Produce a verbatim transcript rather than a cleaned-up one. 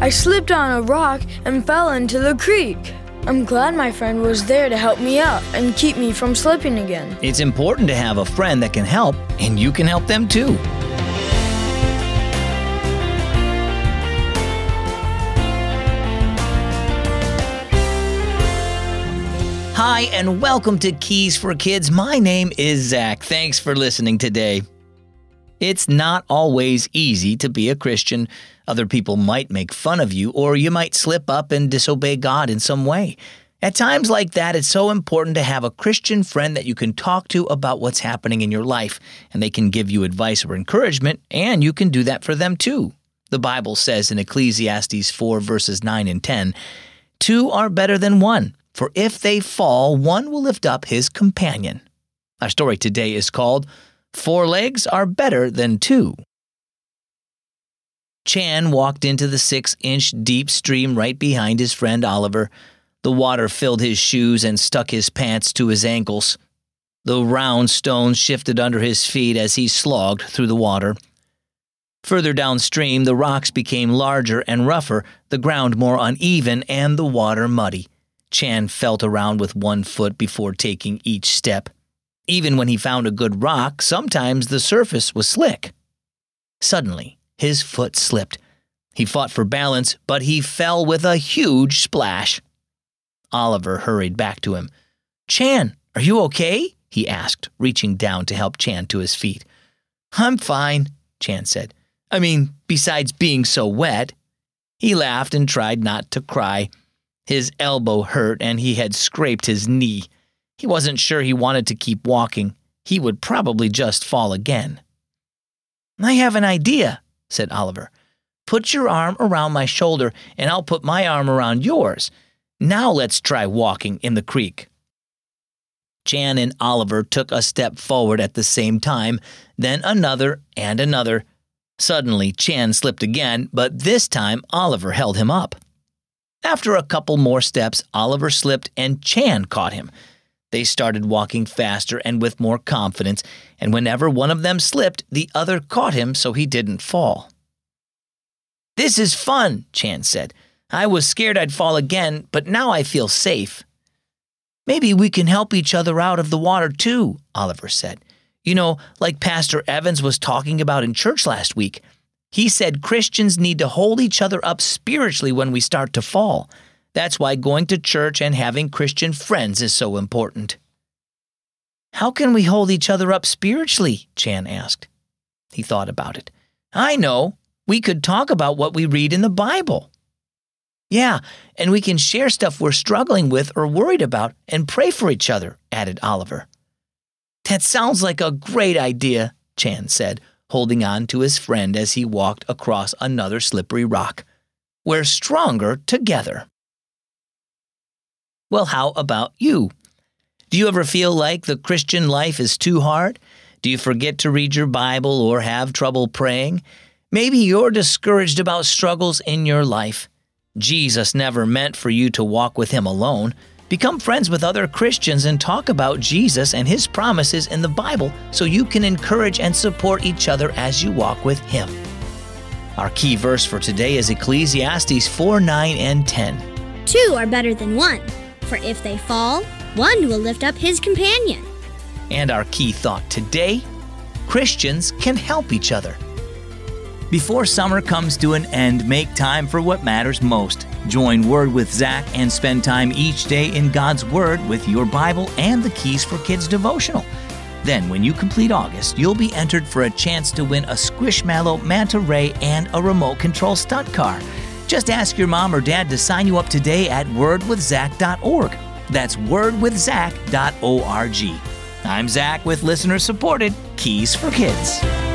I slipped on a rock and fell into the creek. I'm glad my friend was there to help me out and keep me from slipping again. It's important to have a friend that can help, and you can help them too. Hi, and welcome to Keys for Kids. My name is Zach. Thanks for listening today. It's not always easy to be a Christian. Other people might make fun of you, or you might slip up and disobey God in some way. At times like that, it's so important to have a Christian friend that you can talk to about what's happening in your life, and they can give you advice or encouragement, and you can do that for them too. The Bible says in Ecclesiastes four, verses nine and ten, "Two are better than one, for if they fall, one will lift up his companion." Our story today is called Four Legs Are Better Than Two. Chan walked into the six-inch deep stream right behind his friend Oliver. The water filled his shoes and stuck his pants to his ankles. The round stones shifted under his feet as he slogged through the water. Further downstream, the rocks became larger and rougher, the ground more uneven, and the water muddy. Chan felt around with one foot before taking each step. Even when he found a good rock, sometimes the surface was slick. Suddenly, his foot slipped. He fought for balance, but he fell with a huge splash. Oliver hurried back to him. "Chan, are you okay?" he asked, reaching down to help Chan to his feet. "I'm fine," Chan said. "I mean, besides being so wet." He laughed and tried not to cry. His elbow hurt and he had scraped his knee. He wasn't sure he wanted to keep walking. He would probably just fall again. "I have an idea," said Oliver. "Put your arm around my shoulder and I'll put my arm around yours. Now let's try walking in the creek." Chan and Oliver took a step forward at the same time, then another and another. Suddenly, Chan slipped again, but this time Oliver held him up. After a couple more steps, Oliver slipped and Chan caught him. They started walking faster and with more confidence, and whenever one of them slipped, the other caught him so he didn't fall. "This is fun," Chan said. "I was scared I'd fall again, but now I feel safe." "Maybe we can help each other out of the water too," Oliver said. "You know, like Pastor Evans was talking about in church last week. He said Christians need to hold each other up spiritually when we start to fall. That's why going to church and having Christian friends is so important." "How can we hold each other up spiritually?" Chan asked. He thought about it. "I know. We could talk about what we read in the Bible." "Yeah, and we can share stuff we're struggling with or worried about and pray for each other," added Oliver. "That sounds like a great idea," Chan said, holding on to his friend as he walked across another slippery rock. "We're stronger together." Well, how about you? Do you ever feel like the Christian life is too hard? Do you forget to read your Bible or have trouble praying? Maybe you're discouraged about struggles in your life. Jesus never meant for you to walk with him alone. Become friends with other Christians and talk about Jesus and his promises in the Bible so you can encourage and support each other as you walk with him. Our key verse for today is Ecclesiastes four, nine, and ten. "Two are better than one, for if they fall, one will lift up his companion." And our key thought today, Christians can help each other. Before summer comes to an end, make time for what matters most. Join Word with Zach and spend time each day in God's Word with your Bible and the Keys for Kids devotional. Then, when you complete August, you'll be entered for a chance to win a Squishmallow Manta Ray and a remote control stunt car. Just ask your mom or dad to sign you up today at word with zach dot org. That's word with zach dot org. I'm Zach with listener-supported Keys for Kids.